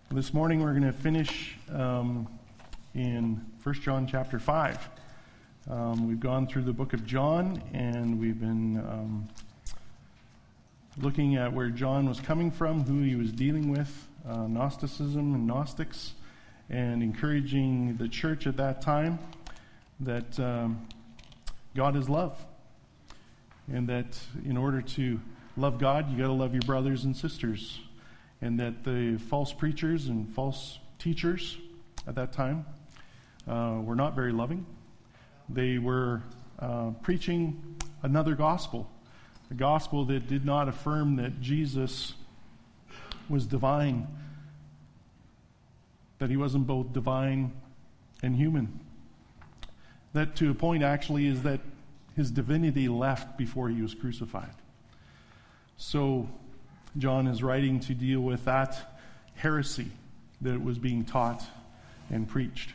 This morning we're going to finish in 1 John chapter 5. We've gone through the book of John, and we've been looking at where John was coming from, who he was dealing with, Gnosticism and Gnostics, and encouraging the church at that time that God is love. And that in order to love God, you got to love your brothers and sisters. And that the false preachers and false teachers at that time were not very loving. They were preaching another gospel, a gospel that did not affirm that Jesus was divine, that he wasn't both divine and human. That to a point actually is that his divinity left before he was crucified. So John is writing to deal with that heresy that was being taught and preached.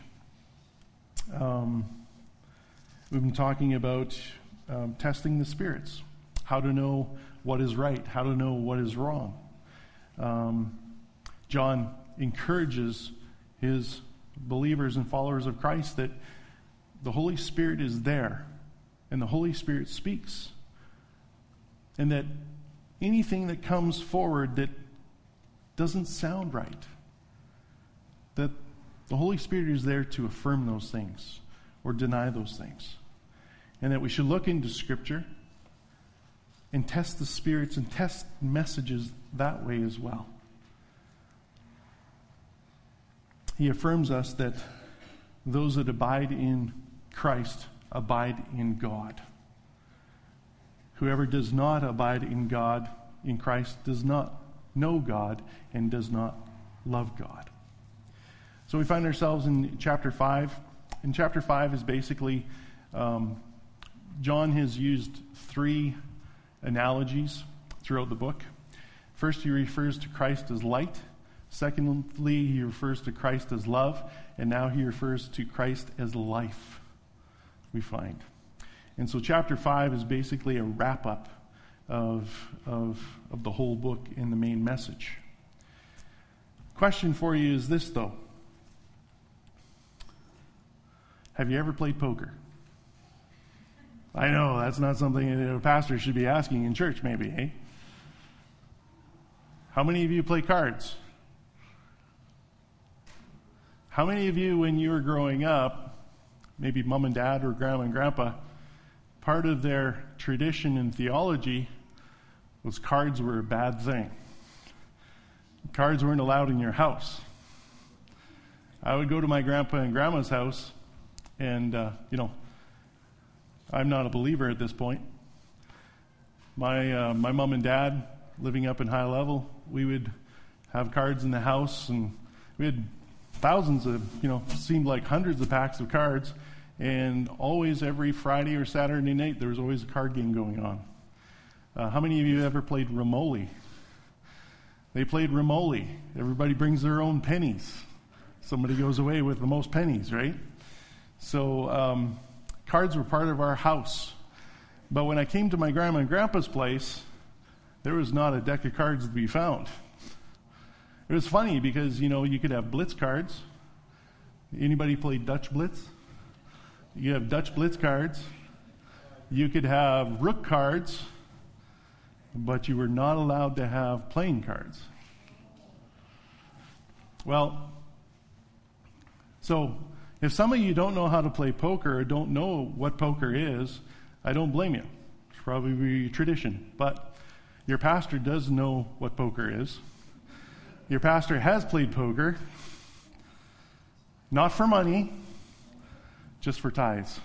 We've been talking about testing the spirits, how to know what is right, how to know what is wrong. John encourages his believers and followers of Christ that the Holy Spirit is there and the Holy Spirit speaks, and that anything that comes forward that doesn't sound right, that the Holy Spirit is there to affirm those things or deny those things. And that we should look into Scripture and test the spirits and test messages that way as well. He affirms us that those that abide in Christ abide in God. Whoever does not abide in God, in Christ, does not know God and does not love God. So we find ourselves in chapter 5. And chapter 5 is basically, John has used three analogies throughout the book. First, he refers to Christ as light. Secondly, he refers to Christ as love. And now he refers to Christ as life, we find. And so chapter 5 is basically a wrap-up of the whole book in the main message. Question for you is this, though. Have you ever played poker? I know, that's not something a pastor should be asking in church, maybe, eh? How many of you play cards? How many of you, when you were growing up, maybe mom and dad or grandma and grandpa, part of their tradition and theology was cards were a bad thing. Cards weren't allowed in your house. I would go to my grandpa and grandma's house, and, I'm not a believer at this point. My mom and dad, living up in High Level, we would have cards in the house, and we had thousands of, seemed like hundreds of packs of cards. And always every Friday or Saturday night, there was always a card game going on. How many of you ever played Rimoli? They played Rimoli. Everybody brings their own pennies. Somebody goes away with the most pennies, right? So cards were part of our house. But when I came to my grandma and grandpa's place, there was not a deck of cards to be found. It was funny because, you could have Blitz cards. Anybody play Dutch Blitz? You have Dutch Blitz cards. You could have Rook cards, but you were not allowed to have playing cards. Well, so if some of you don't know how to play poker or don't know what poker is, I don't blame you. It's probably tradition. But your pastor does know what poker is. Your pastor has played poker, not for money, just for tithes.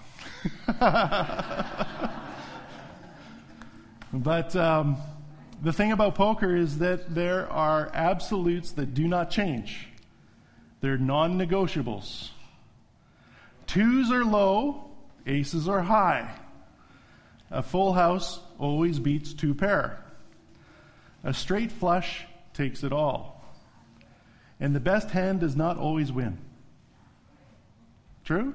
But the thing about poker is that there are absolutes that do not change. They're non-negotiables. Twos are low, aces are high. A full house always beats two pair. A straight flush takes it all. And the best hand does not always win. True?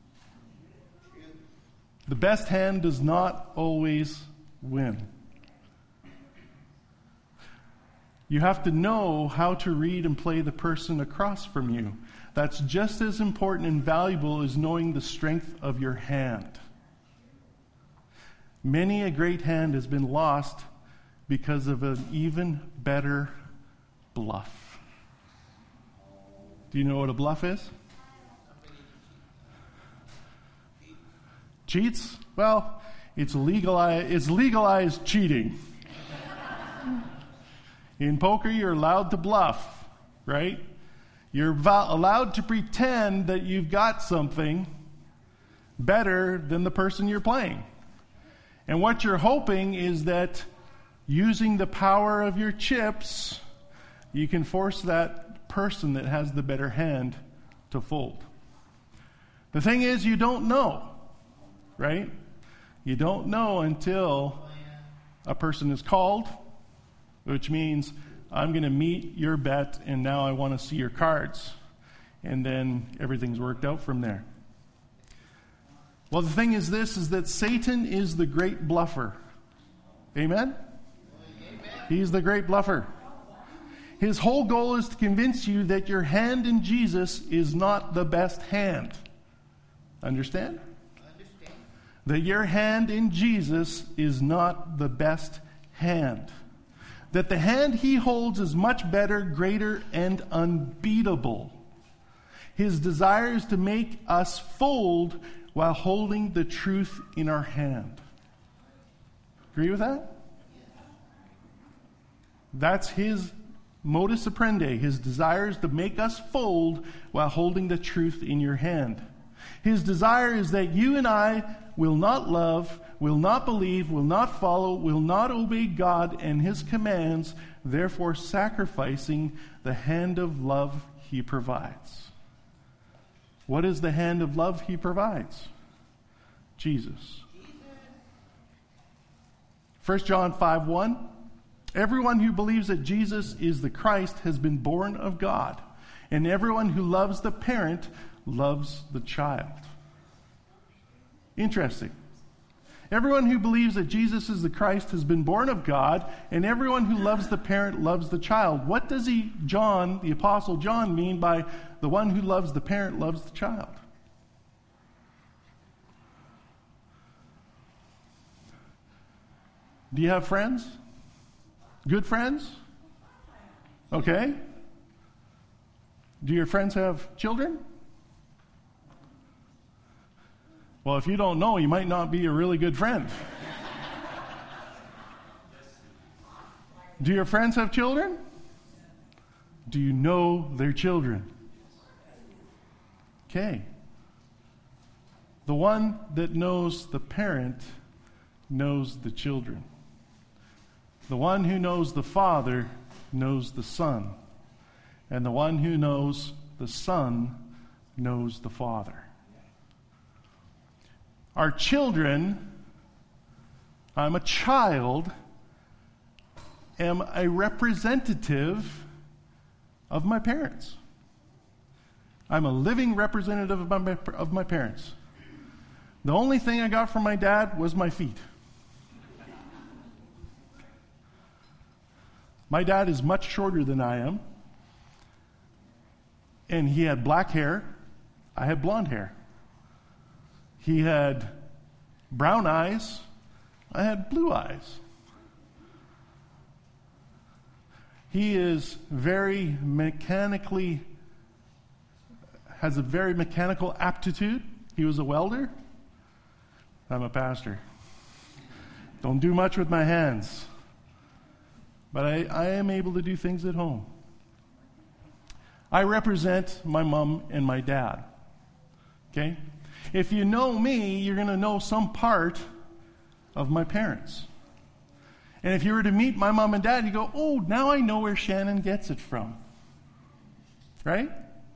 The best hand does not always win. You have to know how to read and play the person across from you. That's just as important and valuable as knowing the strength of your hand. Many a great hand has been lost because of an even better bluff. Do you know what a bluff is? Cheats? Well, it's legalized cheating. In poker, you're allowed to bluff, right? You're allowed to pretend that you've got something better than the person you're playing. And what you're hoping is that using the power of your chips, you can force that person that has the better hand to fold. The thing is, you don't know, right? You don't know until a person is called, which means I'm going to meet your bet and now I want to see your cards. And then everything's worked out from there. Well, the thing is this, is that Satan is the great bluffer. Amen? He's the great bluffer. His whole goal is to convince you that your hand in Jesus is not the best hand. Understand? That your hand in Jesus is not the best hand. That the hand he holds is much better, greater, and unbeatable. His desire is to make us fold while holding the truth in our hand. Agree with that? That's his modus operandi. His desire is to make us fold while holding the truth in your hand. His desire is that you and I will not love, will not believe, will not follow, will not obey God and his commands, therefore sacrificing the hand of love he provides. What is the hand of love he provides? Jesus. 1 John 5:1. Everyone who believes that Jesus is the Christ has been born of God, and everyone who loves the parent loves the child. Interesting. Everyone who believes that Jesus is the Christ has been born of God, and everyone who loves the parent loves the child. What does John, the Apostle John, mean by the one who loves the parent loves the child? Do you have friends? Good friends? Okay. Do your friends have children? Well, if you don't know, you might not be a really good friend. Do your friends have children? Do you know their children? Okay. The one that knows the parent knows the children. The one who knows the Father knows the Son. And the one who knows the Son knows the Father. Our children, I'm a child, am a representative of my parents. I'm a living representative of my parents. The only thing I got from my dad was my feet. My dad is much shorter than I am. And he had black hair. I had blonde hair. He had brown eyes. I had blue eyes. He is has a very mechanical aptitude. He was a welder. I'm a pastor. Don't do much with my hands. But I am able to do things at home. I represent my mom and my dad. Okay? If you know me, you're going to know some part of my parents. And if you were to meet my mom and dad, you go, oh, now I know where Shannon gets it from. Right?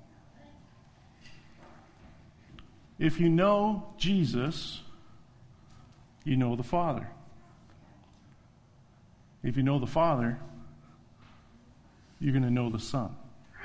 If you know Jesus, you know the Father. If you know the Father, you're going to know the Son.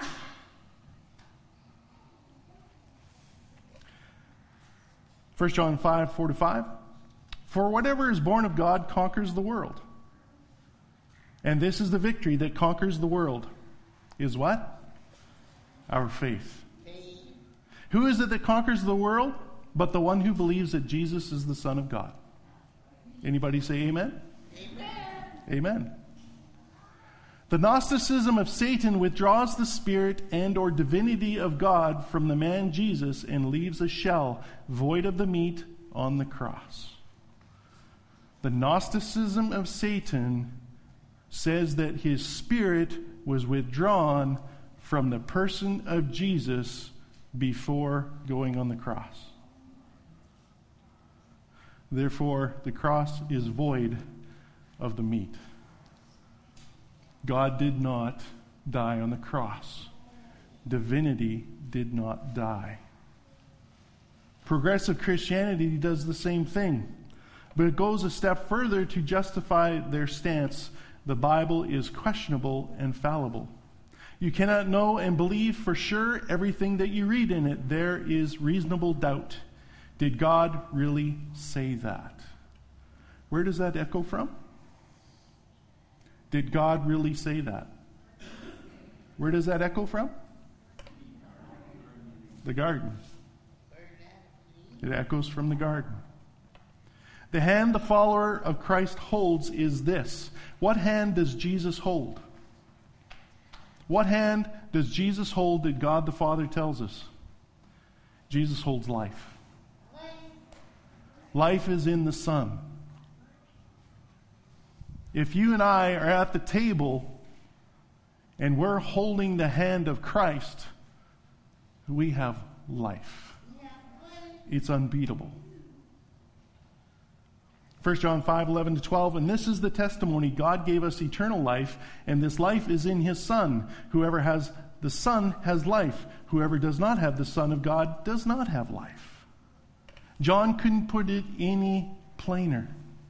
First John 5:4-5. For whatever is born of God conquers the world. And this is the victory that conquers the world. Is what? Our faith. Who is it that conquers the world? But the one who believes that Jesus is the Son of God. Anybody say amen? Amen. Amen. The Gnosticism of Satan withdraws the spirit and or divinity of God from the man Jesus and leaves a shell void of the meat on the cross. The Gnosticism of Satan says that his spirit was withdrawn from the person of Jesus before going on the cross. Therefore, the cross is void of the meat. God did not die on the cross. Divinity did not die. Progressive Christianity does the same thing, but it goes a step further to justify their stance. The Bible is questionable and fallible. You cannot know and believe for sure everything that you read in it. There is reasonable doubt. Did God really say that? Where does that echo from? Did God really say that? Where does that echo from? The garden. It echoes from the garden. The hand the follower of Christ holds is this. What hand does Jesus hold? What hand does Jesus hold that God the Father tells us? Jesus holds life. Life is in the Son. If you and I are at the table and we're holding the hand of Christ, we have life. It's unbeatable. 1 John 5:11-12, and this is the testimony: God gave us eternal life, and this life is in His Son. Whoever has the Son has life. Whoever does not have the Son of God does not have life. John couldn't put it any plainer.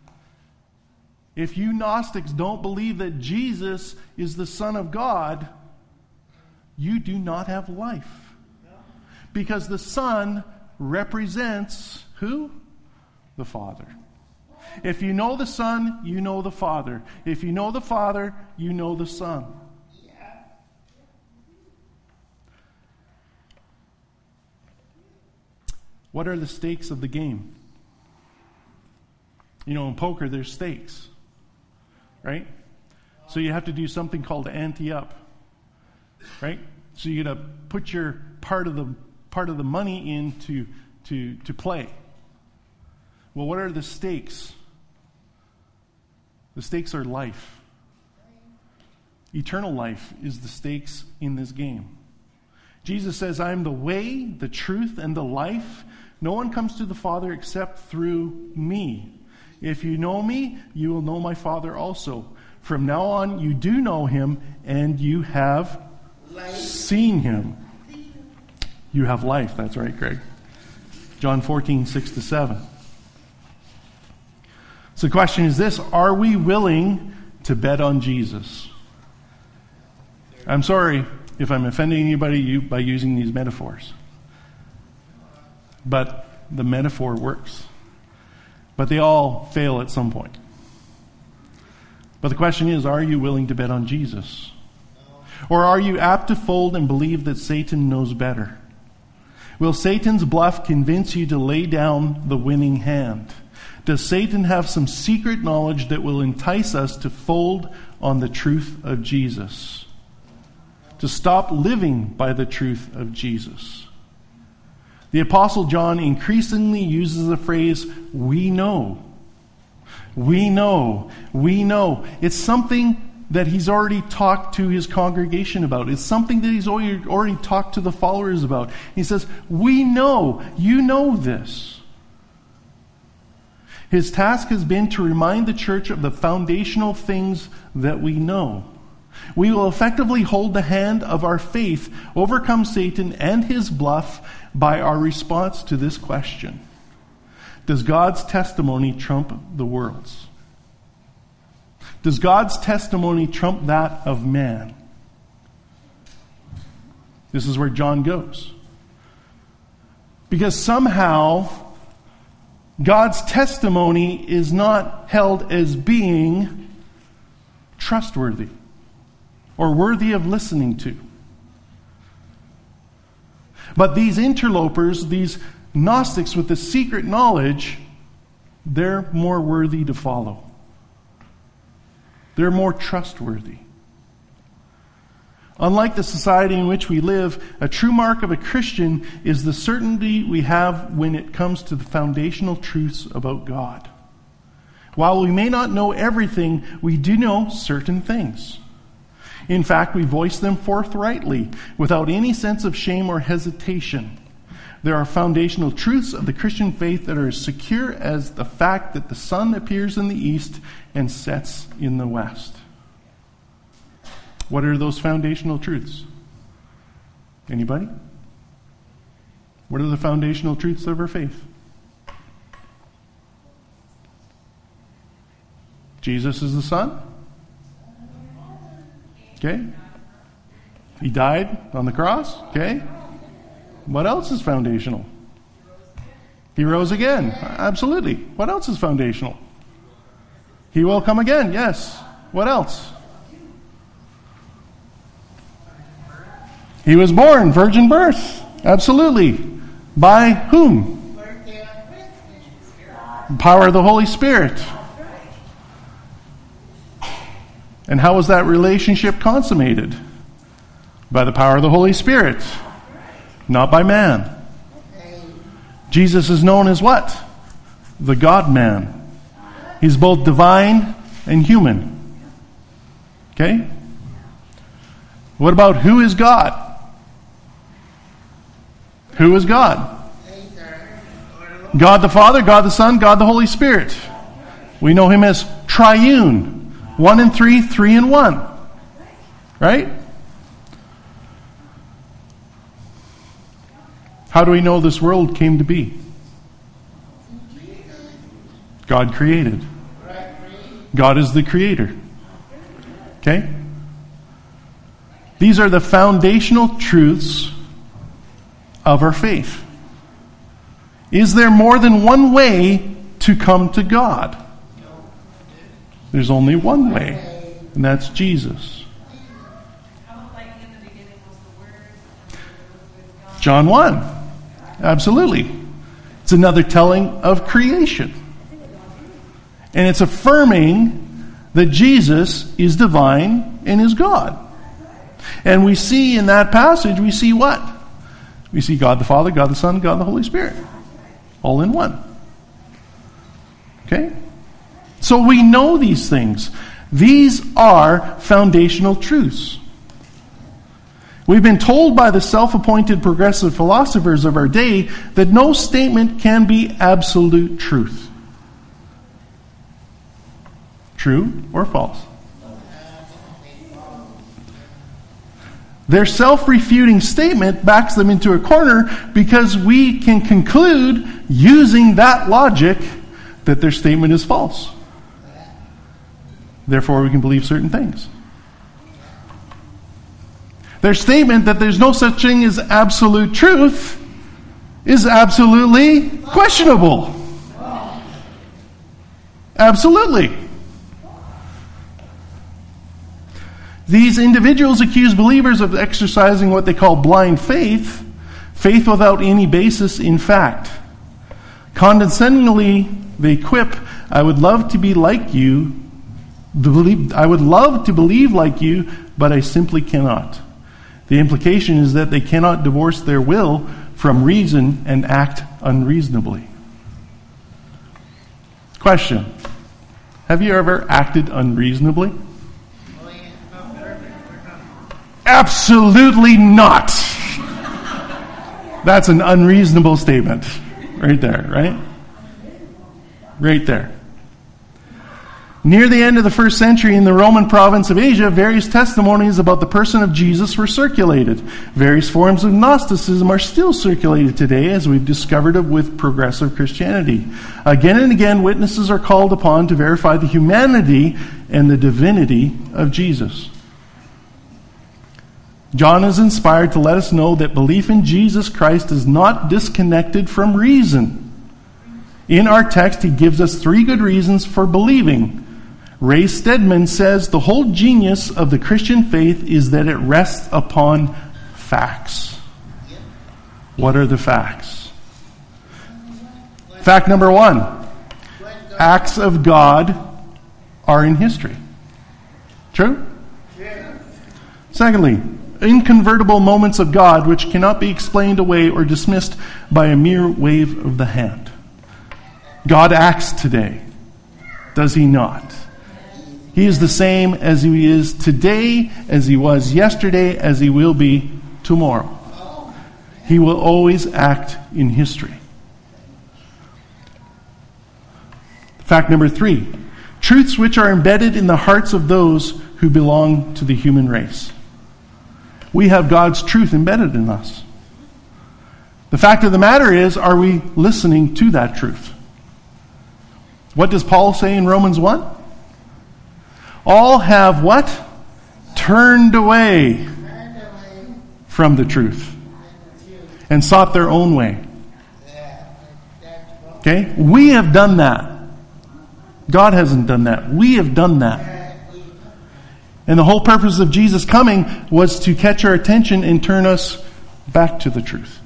If you Gnostics don't believe that Jesus is the Son of God, you do not have life. Because the Son represents who? The Father. If you know the Son, you know the Father. If you know the Father, you know the Son. What are the stakes of the game? You know, in poker, there's stakes. Right? So you have to do something called ante up. Right? So you got to put your part of the money in to play. Well, what are the stakes? The stakes are life. Eternal life is the stakes in this game. Jesus says, I am the way, the truth, and the life. No one comes to the Father except through me. If you know me, you will know my Father also. From now on, you do know him, and you have seen him. You have life. That's right, Greg. John 14:6-7. So the question is this: are we willing to bet on Jesus? I'm sorry if I'm offending anybody by using these metaphors. But the metaphor works. But they all fail at some point. But the question is, are you willing to bet on Jesus? Or are you apt to fold and believe that Satan knows better? Will Satan's bluff convince you to lay down the winning hand? Does Satan have some secret knowledge that will entice us to fold on the truth of Jesus? To stop living by the truth of Jesus? The Apostle John increasingly uses the phrase, we know. We know. We know. It's something that he's already talked to his congregation about. It's something that he's already talked to the followers about. He says, we know. You know this. His task has been to remind the church of the foundational things that we know. We will effectively hold the hand of our faith, overcome Satan and his bluff by our response to this question. Does God's testimony trump the world's? Does God's testimony trump that of man? This is where John goes. Because somehow God's testimony is not held as being trustworthy or worthy of listening to. But these interlopers, these Gnostics with the secret knowledge, they're more worthy to follow. They're more trustworthy. Unlike the society in which we live, a true mark of a Christian is the certainty we have when it comes to the foundational truths about God. While we may not know everything, we do know certain things. In fact, we voice them forthrightly, without any sense of shame or hesitation. There are foundational truths of the Christian faith that are as secure as the fact that the sun appears in the east and sets in the west. What are those foundational truths? Anybody? What are the foundational truths of our faith? Jesus is the Son. Okay. He died on the cross. Okay. What else is foundational? He rose again. Absolutely. What else is foundational? He will come again. Yes. What else? He was born, virgin birth. Absolutely. By whom? Power of the Holy Spirit. And how was that relationship consummated? By the power of the Holy Spirit. Not by man. Jesus is known as what? The God-man. He's both divine and human. Okay? What about who is God? Who is God? God the Father, God the Son, God the Holy Spirit. We know Him as triune. 1 and 3, 3 and 1. Right? How do we know this world came to be? God created. God is the creator. Okay? These are the foundational truths of our faith. Is there more than one way to come to God? There's only one way, and that's Jesus. John 1. Absolutely. It's another telling of creation. And it's affirming that Jesus is divine and is God. And we see in that passage, we see what? We see God the Father, God the Son, God the Holy Spirit. All in one. Okay? So we know these things. These are foundational truths. We've been told by the self-appointed progressive philosophers of our day that no statement can be absolute truth. True or false? Their self-refuting statement backs them into a corner because we can conclude, using that logic, that their statement is false. Therefore, we can believe certain things. Their statement that there's no such thing as absolute truth is absolutely questionable. Absolutely. These individuals accuse believers of exercising what they call blind faith, faith without any basis in fact. Condescendingly, they quip, I would love to be like you, I would love to believe like you, but I simply cannot. The implication is that they cannot divorce their will from reason and act unreasonably. Question. Have you ever acted unreasonably? Absolutely not. That's an unreasonable statement. Right there, right? Right there. Near the end of the first century in the Roman province of Asia, various testimonies about the person of Jesus were circulated. Various forms of Gnosticism are still circulated today, as we've discovered with progressive Christianity. Again and again, witnesses are called upon to verify the humanity and the divinity of Jesus. John is inspired to let us know that belief in Jesus Christ is not disconnected from reason. In our text, he gives us 3 good reasons for believing. Ray Stedman says the whole genius of the Christian faith is that it rests upon facts. What are the facts? Fact number 1. Acts of God are in history. True? Secondly, inconvertible moments of God which cannot be explained away or dismissed by a mere wave of the hand. God acts today. Does he not? He is the same as he is today, as he was yesterday, as he will be tomorrow. He will always act in history. Fact number 3. Truths which are embedded in the hearts of those who belong to the human race. We have God's truth embedded in us. The fact of the matter is, are we listening to that truth? What does Paul say in Romans 1? All have what? Turned away from the truth and sought their own way. Okay? We have done that. God hasn't done that. We have done that. And the whole purpose of Jesus coming was to catch our attention and turn us back to the truth.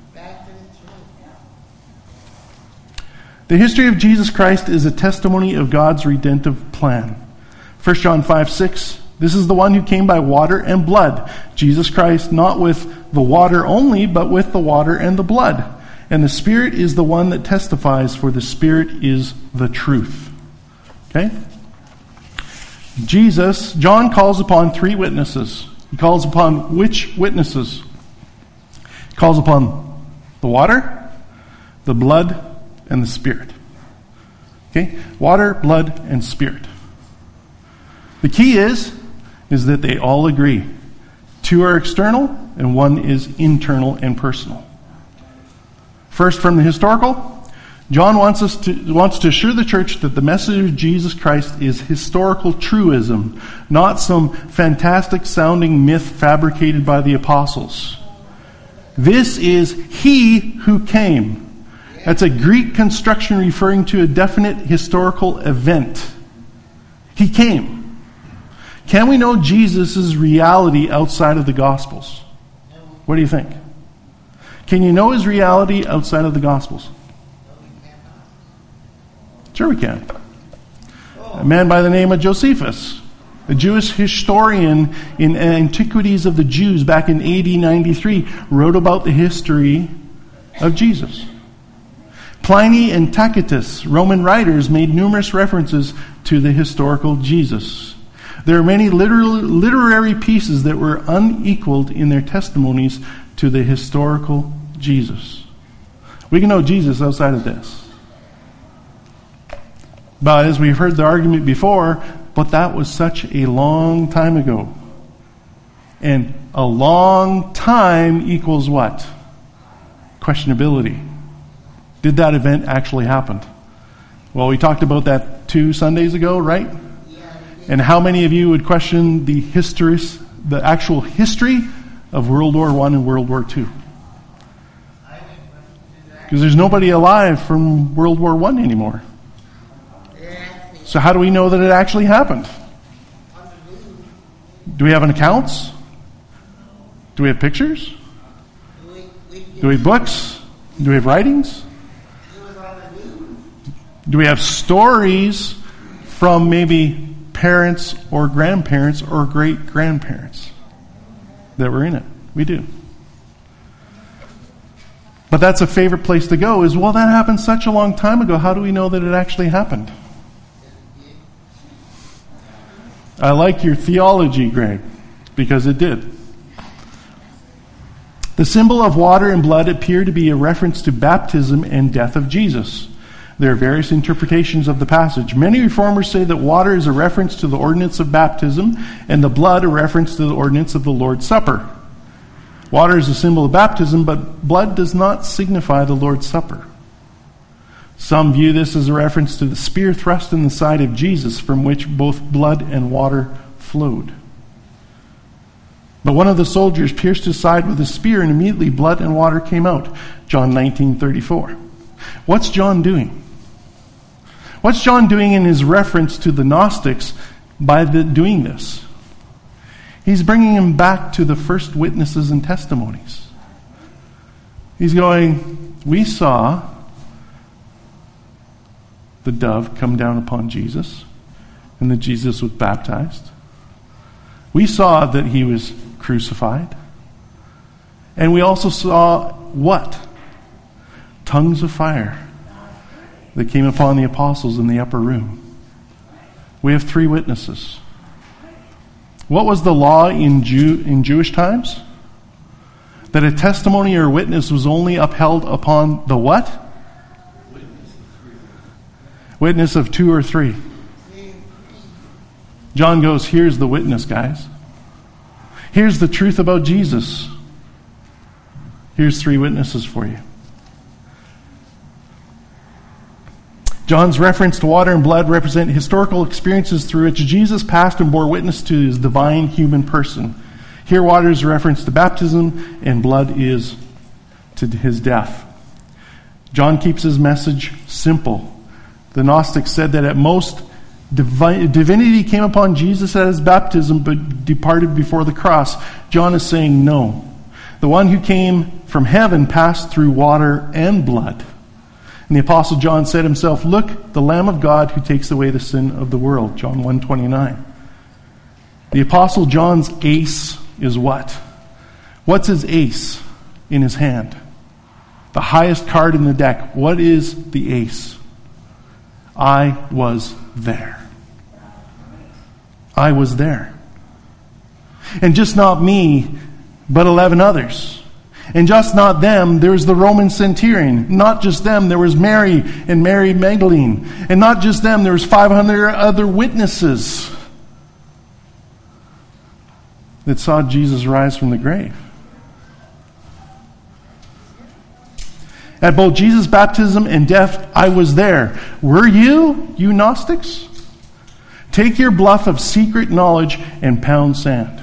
The history of Jesus Christ is a testimony of God's redemptive plan. 1 John 5:6. This is the one who came by water and blood. Jesus Christ, not with the water only, but with the water and the blood. And the Spirit is the one that testifies, for the Spirit is the truth. Okay? John calls upon 3 witnesses. He calls upon which witnesses? He calls upon the water, the blood, and the Spirit. Okay? Water, blood, and Spirit. The key is that they all agree. 2 are external, and 1 is internal and personal. First, from the historical, John wants to assure the church that the message of Jesus Christ is historical truism, not some fantastic sounding myth fabricated by the apostles. This is He who came. That's a Greek construction referring to a definite historical event. He came. Can we know Jesus' reality outside of the Gospels? What do you think? Can you know His reality outside of the Gospels? Sure we can. A man by the name of Josephus, a Jewish historian in Antiquities of the Jews back in AD 93, wrote about the history of Jesus. Pliny and Tacitus, Roman writers, made numerous references to the historical Jesus. There are many literary pieces that were unequaled in their testimonies to the historical Jesus. We can know Jesus outside of this. But as we've heard the argument before, but that was such a long time ago. And a long time equals what? Questionability. Did that event actually happen? Well, we talked about that 2 Sundays ago, right? And how many of you would question the actual history of World War I and World War II? Because there's nobody alive from World War I anymore. So how do we know that it actually happened? Do we have accounts? Do we have pictures? Do we have books? Do we have writings? Do we have stories from maybe parents or grandparents or great-grandparents that were in it? We do. But that's a favorite place to go is, well, that happened such a long time ago. How do we know that it actually happened? I like your theology, Greg, because it did. The symbol of water and blood appear to be a reference to baptism and death of Jesus. There are various interpretations of the passage. Many reformers say that water is a reference to the ordinance of baptism and the blood a reference to the ordinance of the Lord's Supper. Water is a symbol of baptism, but blood does not signify the Lord's Supper. Some view this as a reference to the spear thrust in the side of Jesus, from which both blood and water flowed. But one of the soldiers pierced his side with a spear, and immediately blood and water came out. John 19:34. What's John doing? What's John doing in his reference to the Gnostics by doing this. He's bringing him back to the first witnesses and testimonies. He's going, we saw the dove come down upon Jesus, and that Jesus was baptized. We saw that he was crucified. And we also saw what? Tongues of fire that came upon the apostles in the upper room. We have 3 witnesses. What was the law in Jewish times? That a testimony or witness was only upheld upon the what? Witness of 2 or 3. John goes, here's the witness, guys. Here's the truth about Jesus. Here's 3 witnesses for you. John's reference to water and blood represent historical experiences through which Jesus passed and bore witness to his divine human person. Here, water is a reference to baptism, and blood is to his death. John keeps his message simple. The Gnostics said that at most, divinity came upon Jesus at his baptism, but departed before the cross. John is saying no. The one who came from heaven passed through water and blood. And the Apostle John said himself, look, the Lamb of God who takes away the sin of the world. John 1:29. The Apostle John's ace is what? What's his ace in his hand? The highest card in the deck. What is the ace? I was there. I was there. And just not me, but 11 others. And just not them, there was the Roman centurion. Not just them, there was Mary and Mary Magdalene. And not just them, there was 500 other witnesses that saw Jesus rise from the grave. At both Jesus' baptism and death, I was there. Were you, you Gnostics? Take your bluff of secret knowledge and pound sand.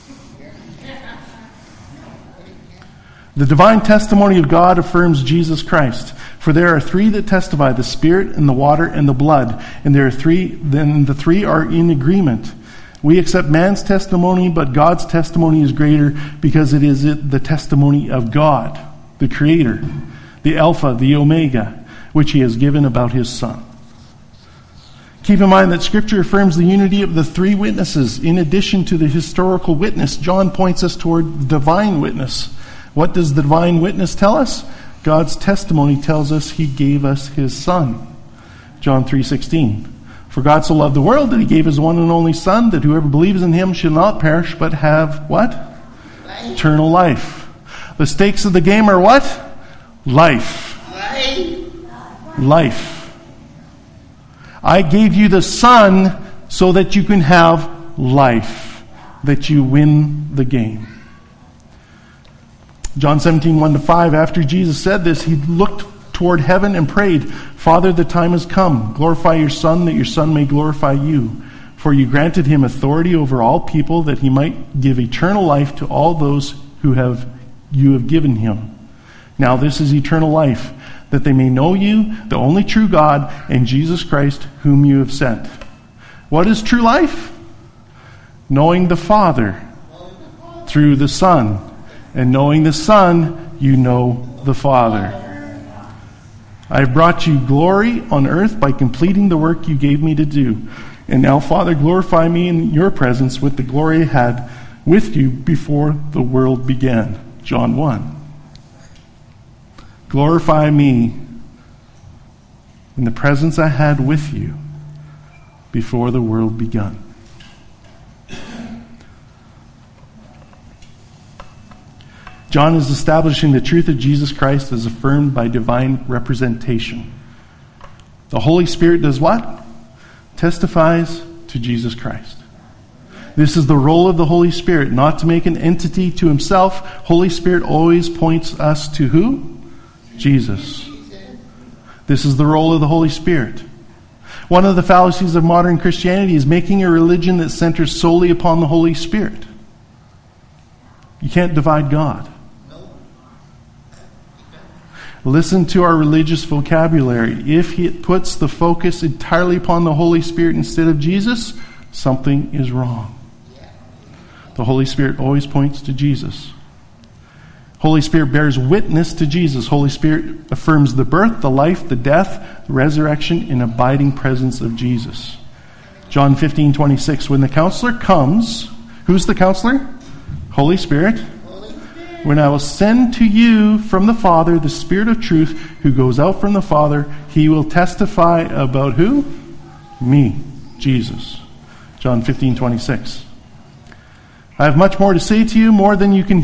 The divine testimony of God affirms Jesus Christ. For there are 3 that testify, the Spirit and the water and the blood. And there are 3, then the 3 are in agreement. We accept man's testimony, but God's testimony is greater because it is the testimony of God, the Creator, the Alpha, the Omega, which he has given about his Son. Keep in mind that Scripture affirms the unity of the 3 witnesses. In addition to the historical witness, John points us toward the divine witness. What does the divine witness tell us? God's testimony tells us he gave us his Son. John 3:16. For God so loved the world that he gave his one and only Son, that whoever believes in him shall not perish, but have what? Life. Eternal life. The stakes of the game are what? Life. Life. I gave you the Son so that you can have life, that you win the game. John 17:1-5, after Jesus said this, he looked toward heaven and prayed, Father, the time has come. Glorify your Son, that your Son may glorify you. For you granted him authority over all people, that he might give eternal life to all those you have given him. Now this is eternal life, that they may know you, the only true God, and Jesus Christ, whom you have sent. What is true life? Knowing the Father through the Son. And knowing the Son, you know the Father. I have brought you glory on earth by completing the work you gave me to do. And now, Father, glorify me in your presence with the glory I had with you before the world began. John 1. Glorify me in the presence I had with you before the world begun. John is establishing the truth of Jesus Christ as affirmed by divine representation. The Holy Spirit does what? Testifies to Jesus Christ. This is the role of the Holy Spirit, not to make an entity to himself. Holy Spirit always points us to who? Jesus. This is the role of the Holy Spirit. One of the fallacies of modern Christianity is making a religion that centers solely upon the Holy Spirit. You can't divide God. Listen to our religious vocabulary. If it puts the focus entirely upon the Holy Spirit instead of Jesus, something is wrong. The Holy Spirit always points to Jesus. Holy Spirit bears witness to Jesus. Holy Spirit affirms the birth, the life, the death, the resurrection, and abiding presence of Jesus. John 15:26. When the Counselor comes, who's the Counselor? Holy Spirit. When I will send to you from the Father the Spirit of truth who goes out from the Father, he will testify about who? Me, Jesus. John 15:26. I have much more to say to you, more than you can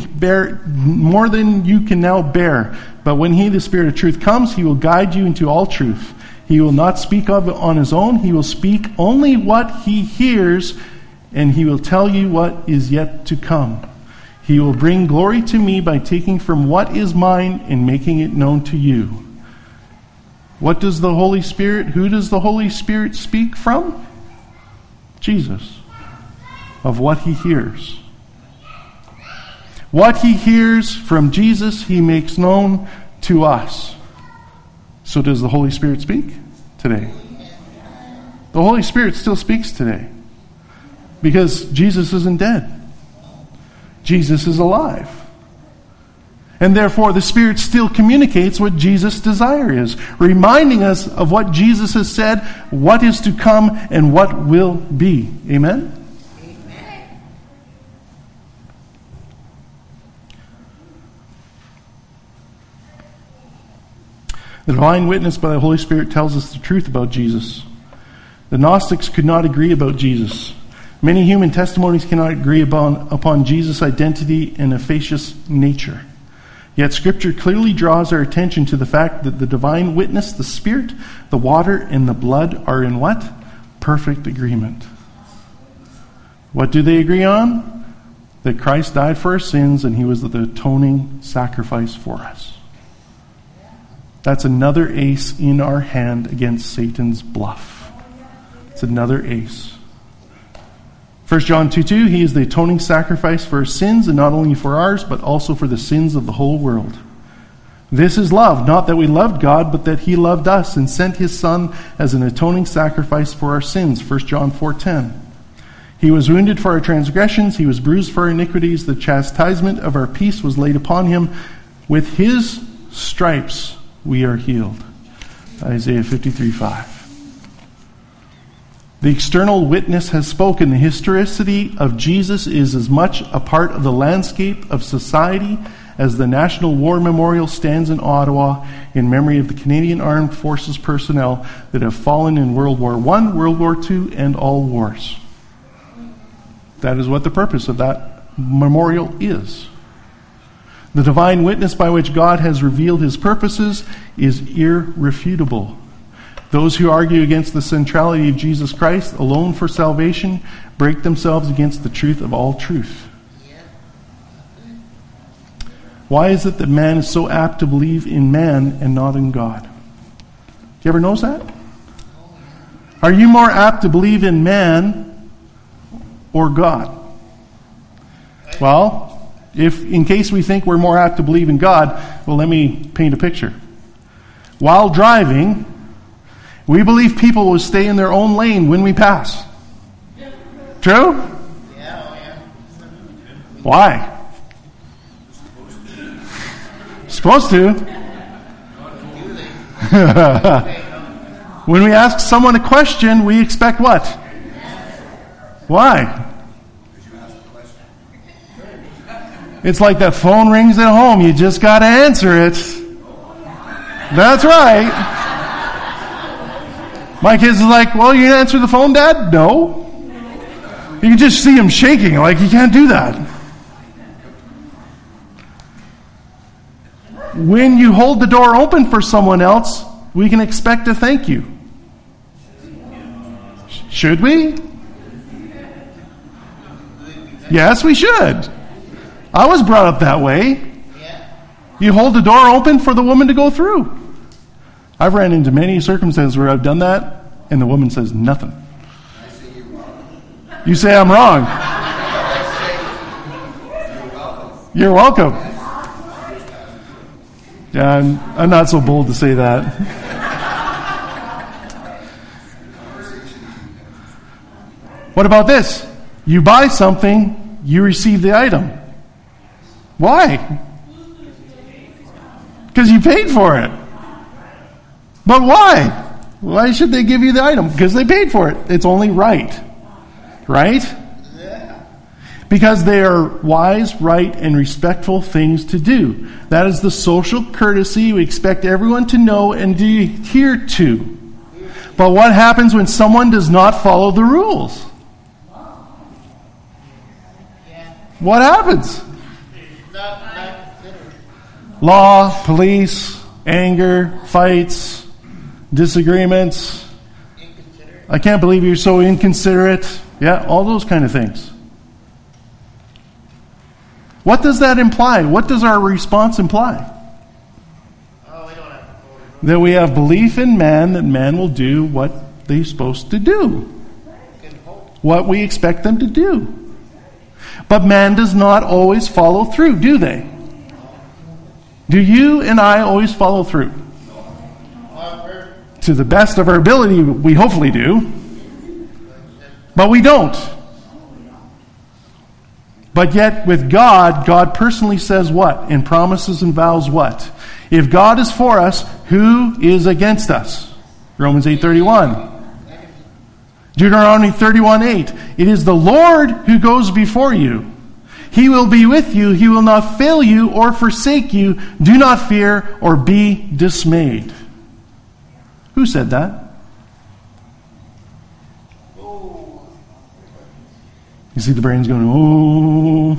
now bear. But when he, the Spirit of truth, comes, he will guide you into all truth. He will not speak of it on his own. He will speak only what he hears, and he will tell you what is yet to come. He will bring glory to me by taking from what is mine and making it known to you. Who does the Holy Spirit speak from? Jesus. Of what he hears. What he hears from Jesus, he makes known to us. So does the Holy Spirit speak today? The Holy Spirit still speaks today. Because Jesus isn't dead. Jesus is alive. And therefore the Spirit still communicates what Jesus' desire is, reminding us of what Jesus has said, what is to come, and what will be. Amen? The divine witness by the Holy Spirit tells us the truth about Jesus. The Gnostics could not agree about Jesus. Many human testimonies cannot agree upon Jesus' identity and efficacious nature. Yet Scripture clearly draws our attention to the fact that the divine witness, the Spirit, the water, and the blood are in what? Perfect agreement. What do they agree on? That Christ died for our sins and he was the atoning sacrifice for us. That's another ace in our hand against Satan's bluff. It's another ace. 1 John 2:2, he is the atoning sacrifice for our sins, and not only for ours, but also for the sins of the whole world. This is love, not that we loved God, but that he loved us and sent his Son as an atoning sacrifice for our sins. 1 John 4:10. He was wounded for our transgressions, he was bruised for our iniquities, the chastisement of our peace was laid upon him. With his stripes we are healed. Isaiah 53:5. The external witness has spoken. The historicity of Jesus is as much a part of the landscape of society as the National War Memorial stands in Ottawa in memory of the Canadian Armed Forces personnel that have fallen in World War I, World War II, and all wars. That is what the purpose of that memorial is. The divine witness by which God has revealed his purposes is irrefutable. Those who argue against the centrality of Jesus Christ alone for salvation break themselves against the truth of all truth. Why is it that man is so apt to believe in man and not in God? Do you ever notice that? Are you more apt to believe in man or God? Well, if in case we think we're more apt to believe in God, well, let me paint a picture. While driving, we believe people will stay in their own lane when we pass. True? Why? Supposed to. When we ask someone a question, we expect what? Why? It's like that phone rings at home. You just got to answer it. That's right. My kids are like, well, you answer the phone, Dad? No. You can just see him shaking, like you can't do that. When you hold the door open for someone else, we can expect a thank you. Should we? Yes, we should. I was brought up that way. You hold the door open for the woman to go through. I've ran into many circumstances where I've done that, and the woman says nothing. You say I'm wrong. You're welcome. Yeah, I'm not so bold to say that. What about this? You buy something, you receive the item. Why? Because you paid for it. But why? Why should they give you the item? Because they paid for it. It's only right. Right? Because they are wise, right, and respectful things to do. That is the social courtesy we expect everyone to know and adhere to. But what happens when someone does not follow the rules? What happens? Law, police, anger, fights, disagreements. I can't believe you're so inconsiderate. Yeah, all those kind of things. What does that imply? What does our response imply? That we have belief in man, that man will do what they're supposed to do. What we expect them to do. But man does not always follow through, do they? Do you and I always follow through? To the best of our ability, we hopefully do. But we don't. But yet, with God, God personally says what? And promises and vows what? If God is for us, who is against us? Romans 8:31. Deuteronomy 31:8. It is the Lord who goes before you. He will be with you. He will not fail you or forsake you. Do not fear or be dismayed. Who said that? You see the brains going, oh.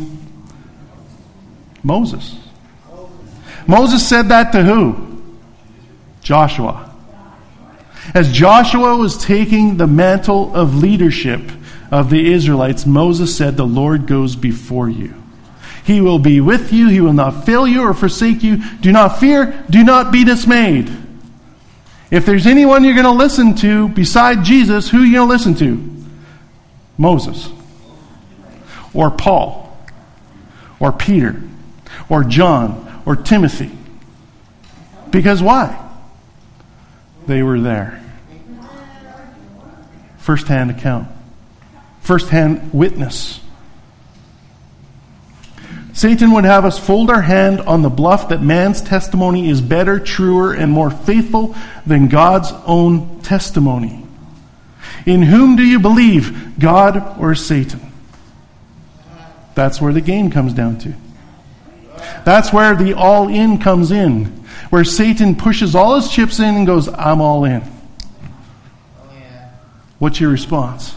Moses. Moses said that to who? Joshua. As Joshua was taking the mantle of leadership of the Israelites, Moses said, the Lord goes before you. He will be with you. He will not fail you or forsake you. Do not fear. Do not be dismayed. If there's anyone you're going to listen to beside Jesus, who are you going to listen to? Moses. Or Paul. Or Peter. Or John. Or Timothy. Because why? They were there. First-hand account. First-hand witness. Satan would have us fold our hand on the bluff that man's testimony is better, truer, and more faithful than God's own testimony. In whom do you believe, God or Satan? That's where the game comes down to. That's where the all-in comes in. Where Satan pushes all his chips in and goes, I'm all in. What's your response?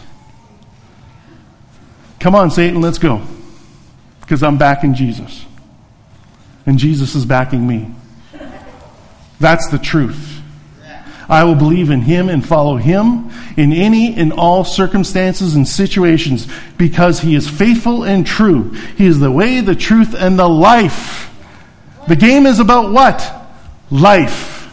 Come on, Satan, let's go. Because I'm backing Jesus. And Jesus is backing me. That's the truth. I will believe in Him and follow Him in any and all circumstances and situations because He is faithful and true. He is the way, the truth, and the life. The game is about what? Life.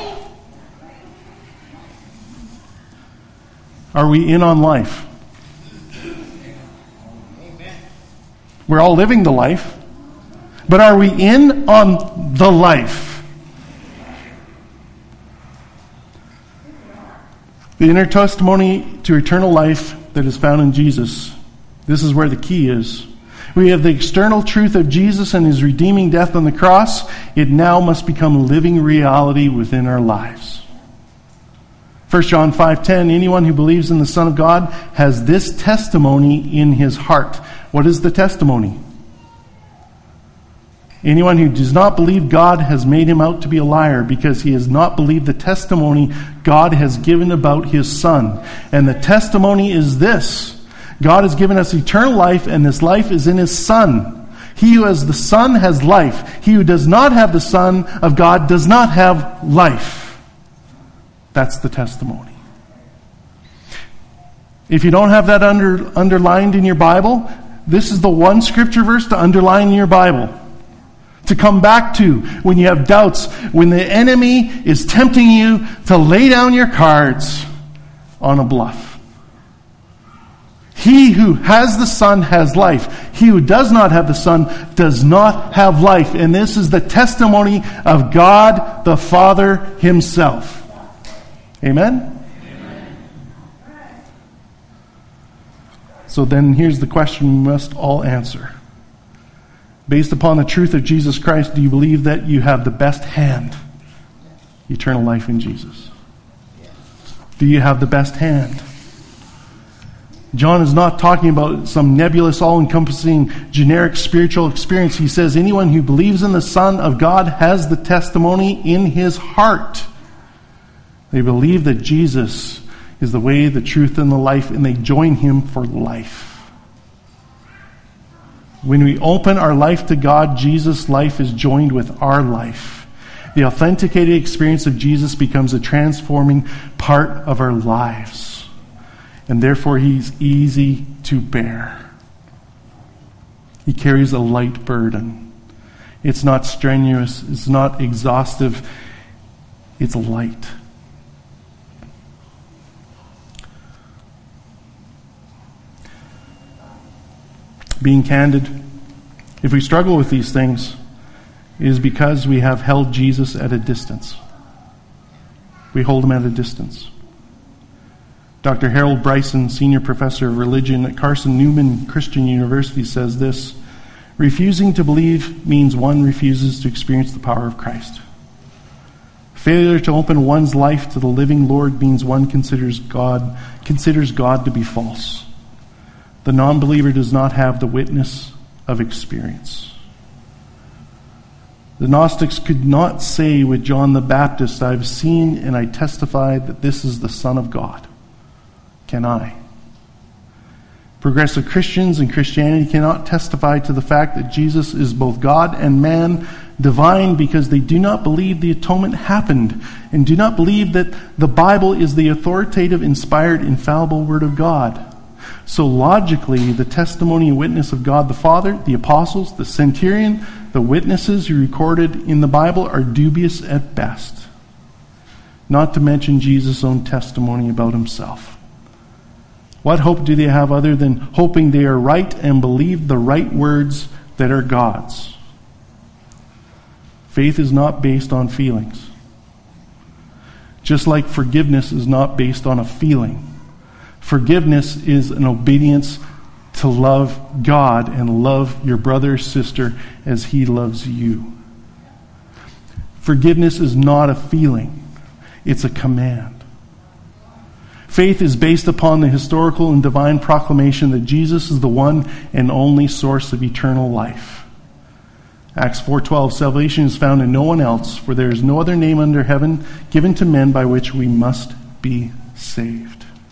Are we in on life? We're all living the life. But are we in on the life? The inner testimony to eternal life that is found in Jesus. This is where the key is. We have the external truth of Jesus and His redeeming death on the cross. It now must become a living reality within our lives. 1 John 5:10, anyone who believes in the Son of God has this testimony in his heart. What is the testimony? Anyone who does not believe God has made him out to be a liar because he has not believed the testimony God has given about His Son. And the testimony is this: God has given us eternal life, and this life is in His Son. He who has the Son has life. He who does not have the Son of God does not have life. That's the testimony. If you don't have that underlined in your Bible, this is the one scripture verse to underline in your Bible. To come back to when you have doubts, when the enemy is tempting you to lay down your cards on a bluff. He who has the Son has life. He who does not have the Son does not have life. And this is the testimony of God the Father Himself. Amen? So then here's the question we must all answer. Based upon the truth of Jesus Christ, do you believe that you have the best hand? Eternal life in Jesus. Do you have the best hand? John is not talking about some nebulous, all-encompassing, generic spiritual experience. He says anyone who believes in the Son of God has the testimony in his heart. They believe that Jesus is the way, the truth, and the life, and they join him for life. When we open our life to God, Jesus' life is joined with our life. The authenticated experience of Jesus becomes a transforming part of our lives. And therefore, he's easy to bear. He carries a light burden. It's not strenuous. It's not exhaustive. It's light. Being candid, if we struggle with these things, it is because we have held Jesus at a distance. We hold him at a distance. Dr. Harold Bryson, Senior Professor of Religion at Carson Newman Christian University, says this: refusing to believe means one refuses to experience the power of Christ. Failure to open one's life to the living Lord means one considers God to be false. The non-believer does not have the witness of experience. The Gnostics could not say with John the Baptist, "I've seen and I testify that this is the Son of God." Can I? Progressive Christians and Christianity cannot testify to the fact that Jesus is both God and man, divine, because they do not believe the atonement happened and do not believe that the Bible is the authoritative, inspired, infallible Word of God. So logically, the testimony and witness of God the Father, the apostles, the centurion, the witnesses who recorded in the Bible are dubious at best. Not to mention Jesus' own testimony about himself. What hope do they have other than hoping they are right and believe the right words that are God's? Faith is not based on feelings. Just like forgiveness is not based on a feeling. Forgiveness is an obedience to love God and love your brother or sister as he loves you. Forgiveness is not a feeling. It's a command. Faith is based upon the historical and divine proclamation that Jesus is the one and only source of eternal life. Acts 4:12, salvation is found in no one else, for there is no other name under heaven given to men by which we must be saved.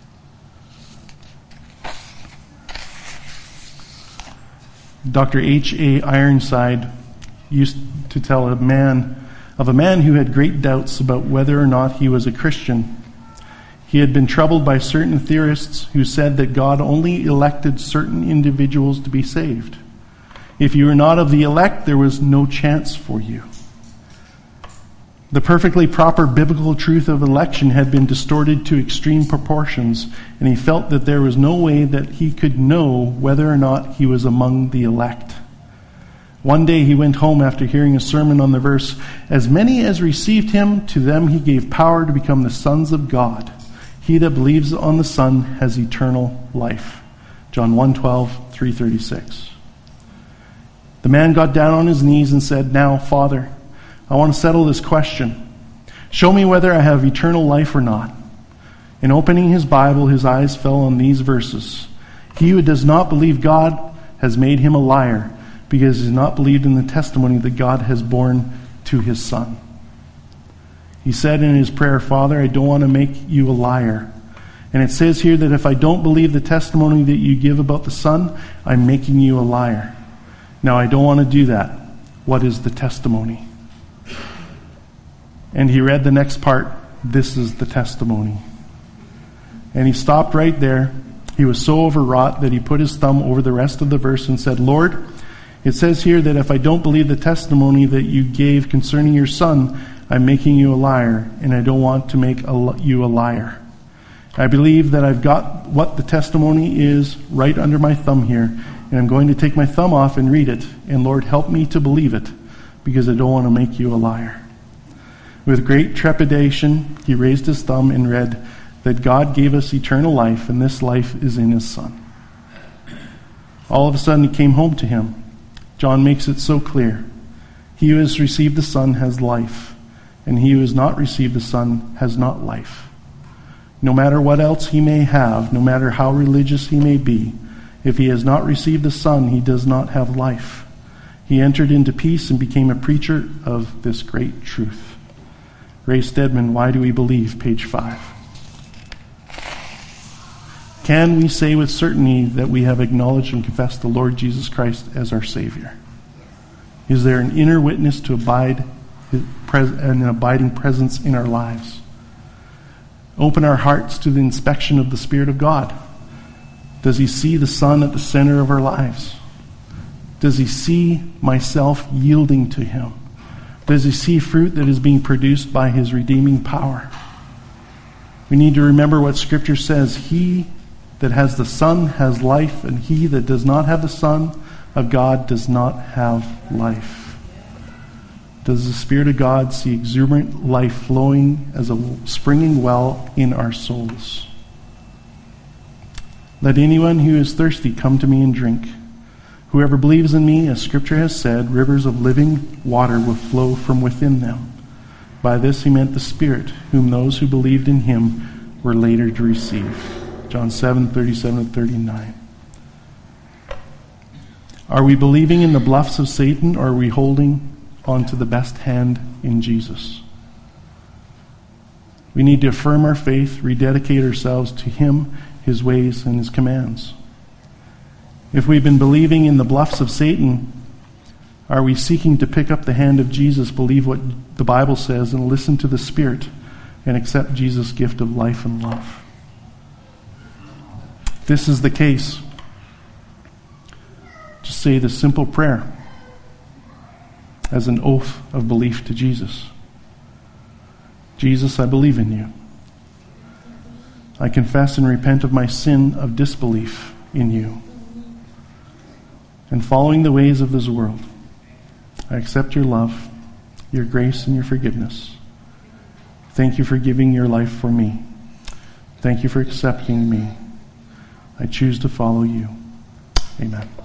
Dr. H.A. Ironside used to tell of a man who had great doubts about whether or not he was a Christian. He had been troubled by certain theorists who said that God only elected certain individuals to be saved. If you were not of the elect, there was no chance for you. The perfectly proper biblical truth of election had been distorted to extreme proportions, and he felt that there was no way that he could know whether or not he was among the elect. One day he went home after hearing a sermon on the verse, "As many as received him, to them he gave power to become the sons of God. He that believes on the Son has eternal life." John 1:12, 3:36. The man got down on his knees and said, "Now, Father, I want to settle this question. Show me whether I have eternal life or not." In opening his Bible, his eyes fell on these verses. "He who does not believe God has made him a liar, because he has not believed in the testimony that God has borne to his Son." He said in his prayer, "Father, I don't want to make you a liar." And it says here that if I don't believe the testimony that you give about the Son, I'm making you a liar. Now, I don't want to do that. What is the testimony? And he read the next part, "This is the testimony." And he stopped right there. He was so overwrought that he put his thumb over the rest of the verse and said, "Lord, it says here that if I don't believe the testimony that you gave concerning your Son, I'm making you a liar, and I don't want to make you a liar. I believe that I've got what the testimony is right under my thumb here, and I'm going to take my thumb off and read it. And Lord, help me to believe it, because I don't want to make you a liar." With great trepidation, he raised his thumb and read that God gave us eternal life, and this life is in his Son. All of a sudden it came home to him. John makes it so clear. He who has received the Son has life, and he who has not received the Son has not life. No matter what else he may have, no matter how religious he may be, if he has not received the Son, he does not have life. He entered into peace and became a preacher of this great truth. Ray Stedman, Why Do We Believe? Page 5. Can we say with certainty that we have acknowledged and confessed the Lord Jesus Christ as our Savior? Is there an inner witness to abide an abiding presence in our lives? Open our hearts to the inspection of the Spirit of God. Does he see the Son at the center of our lives? Does he see myself yielding to him? Does he see fruit that is being produced by his redeeming power? We need to remember what Scripture says. He that has the Son has life, and he that does not have the Son of God does not have life. Does the Spirit of God see exuberant life flowing as a springing well in our souls? Let anyone who is thirsty come to me and drink. Whoever believes in me, as Scripture has said, rivers of living water will flow from within them. By this he meant the Spirit, whom those who believed in him were later to receive. John 7:37-39. Are we believing in the bluffs of Satan, or are we holding on to the best hand in Jesus? We need to affirm our faith, rededicate ourselves to him, his ways, and his commands. If we've been believing in the bluffs of Satan, are we seeking to pick up the hand of Jesus, believe what the Bible says, and listen to the Spirit, and accept Jesus' gift of life and love? If this is the case, just say the simple prayer as an oath of belief to Jesus. Jesus, I believe in you. I confess and repent of my sin of disbelief in you and following the ways of this world. I accept your love, your grace, and your forgiveness. Thank you for giving your life for me. Thank you for accepting me. I choose to follow you. Amen.